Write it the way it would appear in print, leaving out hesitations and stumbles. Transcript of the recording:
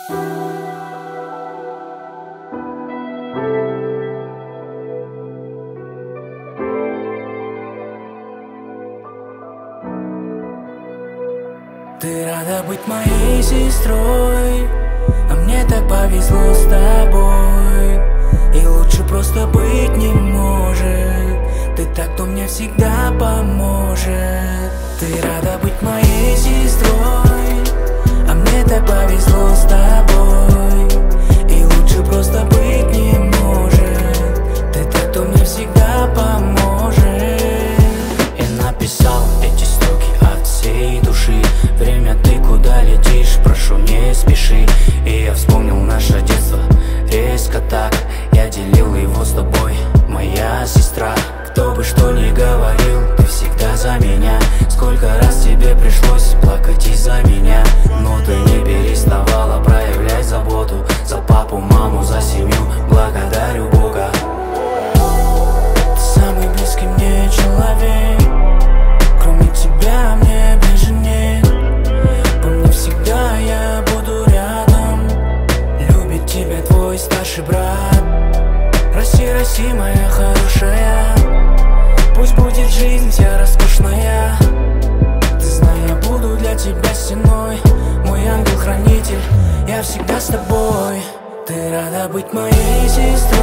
Ты рада быть моей сестрой, а мне так повезло с тобой. И лучше просто быть не может. Ты так, кто мне всегда поможет. Ты рада быть моей сестрой, а мне так повезло с тобой. И лучше просто быть не может. Ты так, кто мне всегда поможет. Я написал эти строки от всей души. Время, ты куда летишь, прошу, не спеши. И я вспомнил наше детство резко так. Я делил его с тобой, моя сестра. Кто бы что ни говорил, ты всегда за меня. Сколько раз тебе пришлось плакать из-за меня, но ты не переставала проявлять заботу. За папу, маму, за семью, благодарю Бога. Ты самый близкий мне человек. Кроме тебя мне ближе нет. Помни, всегда я буду рядом. Любит тебя твой старший брат. Россия, Россия моя хорошая, пусть будет жизнь вся роскошная. Ты знай, я буду для тебя стеной. Мой ангел-хранитель, я всегда с тобой. Ты рада быть моей сестрой,